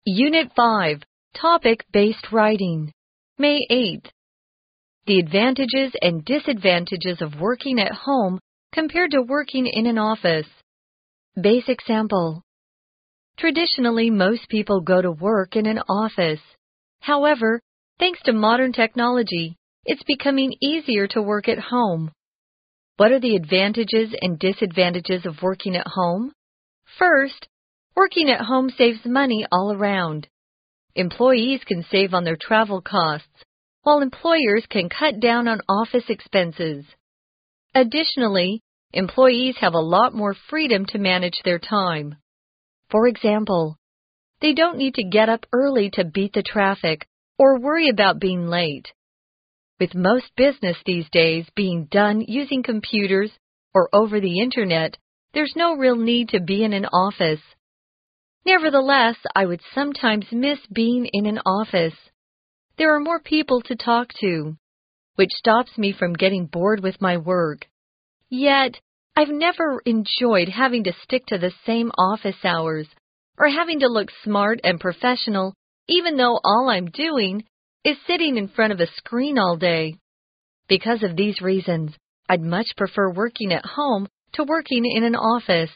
Unit 5, Topic-Based Writing, May 8th. The advantages and disadvantages of working at home compared to working in an office. Basic sample. Traditionally, most people go to work in an office. However, thanks to modern technology, it's becoming easier to work at home. What are the advantages and disadvantages of working at home? First, working at home saves money all around. Employees can save on their travel costs, while employers can cut down on office expenses. Additionally, employees have a lot more freedom to manage their time. For example, they don't need to get up early to beat the traffic or worry about being late. With most business these days being done using computers or over the internet, there's no real need to be in an office. Nevertheless, I would sometimes miss being in an office. There are more people to talk to, which stops me from getting bored with my work. Yet, I've never enjoyed having to stick to the same office hours or having to look smart and professional, even though all I'm doing is sitting in front of a screen all day. Because of these reasons, I'd much prefer working at home to working in an office.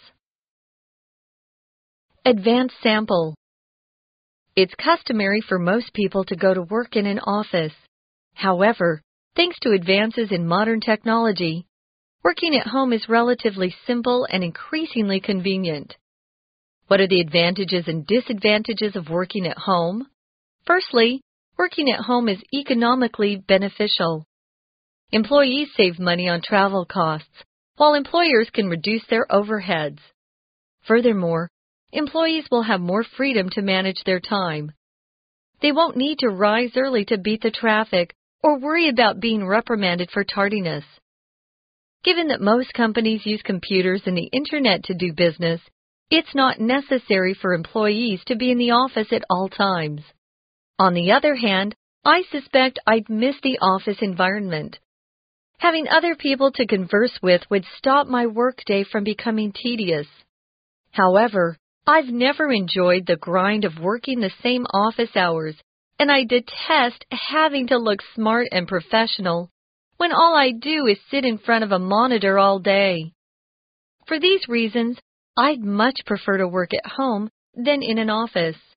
Advanced sample. It's customary for most people to go to work in an office. However, thanks to advances in modern technology, working at home is relatively simple and increasingly convenient. What are the advantages and disadvantages of working at home? Firstly, working at home is economically beneficial. Employees save money on travel costs, while employers can reduce their overheads. Furthermore, employees will have more freedom to manage their time. They won't need to rise early to beat the traffic or worry about being reprimanded for tardiness. Given that most companies use computers and the internet to do business, it's not necessary for employees to be in the office at all times. On the other hand, I suspect I'd miss the office environment. Having other people to converse with would stop my workday from becoming tedious. However, I've never enjoyed the grind of working the same office hours, and I detest having to look smart and professional when all I do is sit in front of a monitor all day. For these reasons, I'd much prefer to work at home than in an office.